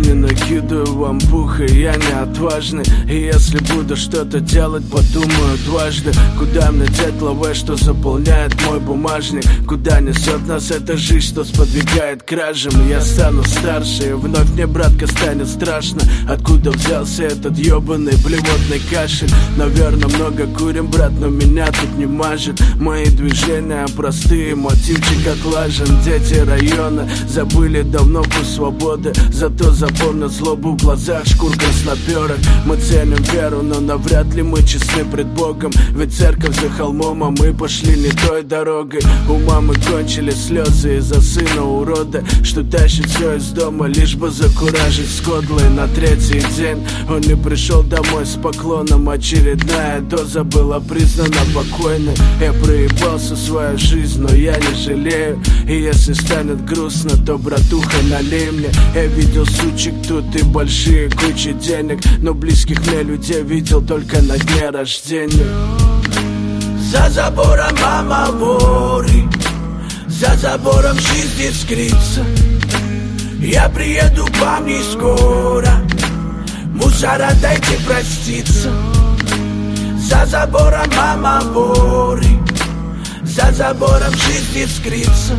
не накидываю вам пуха, я не отважный. И если буду что-то делать, подумаю дважды. Куда мне деть лавэ, что заполняет мой бумажник? Куда несет нас эта жизнь, что сподвигает к кражам? Я стану старше, и вновь мне, братка, станет страшно. Откуда взялся этот ёбаный блевотный кашель? Наверное, много курим, брат, но меня тут не мажет. Мои движения простые, мотивчик отлажен. Дети района забыли давно вкус свободы, зато запомнят злобу в глазах шкур красноперых. Мы ценим веру, но навряд ли мы честны пред Богом. Ведь церковь за холмом, а мы пошли не той дорогой. У мамы кончили слезы из-за сына урода, что тащит все из дома, лишь бы закуражить скодлы. На третий день он не пришел домой с поклоном. Очередная доза была признана покойной. Я проебался свою жизнь, но я не жалею. И если станет грустно, то, братуха, налей мне. Я видел сучек тут и большие кучи денег, но близких мне людей видел только на дне рождения. За забором мама вори, за забором жизнь искрится. Я приеду к вам не скоро, мусора дайте проститься. За забором мама вори, за забором жизнь искрится.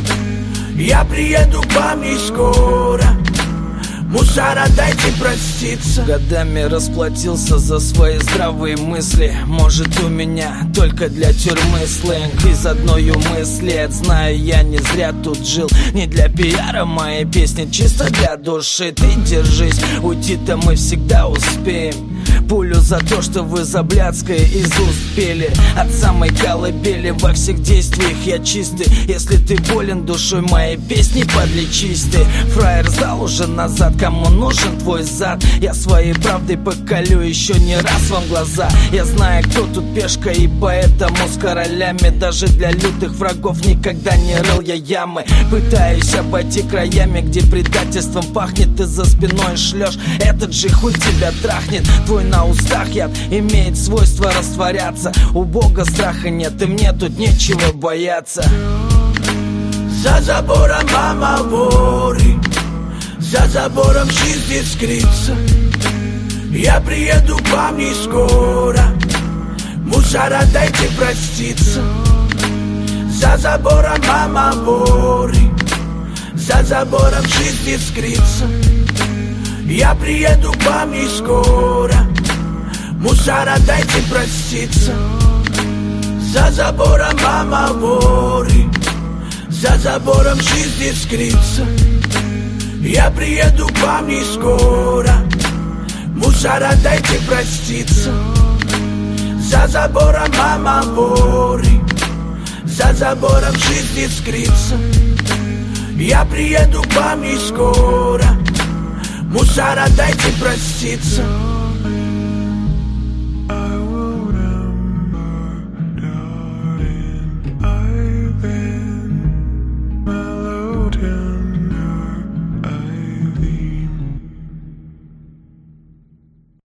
Я приеду к вам не скоро, мусора дайте проститься. Годами расплатился за свои здравые мысли. Может, у меня только для тюрьмы сленг из одной мысли. Знаю, я не зря тут жил. Не для пиара мои песни, чисто для души. Ты держись, уйти-то мы всегда успеем. Пулю за то, что вы за блядское из уст пели. От самой колыбели во всех действиях я чистый. Если ты болен душой, мои песни подлечись ты. Фраер сдал уже назад, кому нужен твой зад? Я своей правдой поколю еще не раз вам глаза. Я знаю, кто тут пешка, и поэтому с королями даже для лютых врагов никогда не рыл я ямы. Пытаюсь обойти краями, где предательством пахнет. Ты за спиной шлешь, этот же хуй тебя трахнет. Твой на устах яд имеет свойство растворяться. У Бога страха нет, и мне тут нечего бояться. За забором мама вори, за забором жизнь искрится. Я приеду к вам не скоро, мусора дайте проститься. За забором мама вори, за забором жизнь искрится. Я приеду к вам не скоро, мусора дайте проститься. За забором мама вори, за забором жизнь искрится. Я приеду к вам не скоро, мусора дайте проститься. За забором мама вори, за забором жизнь искрится. Я приеду к вам не скоро, мусора дайте проститься.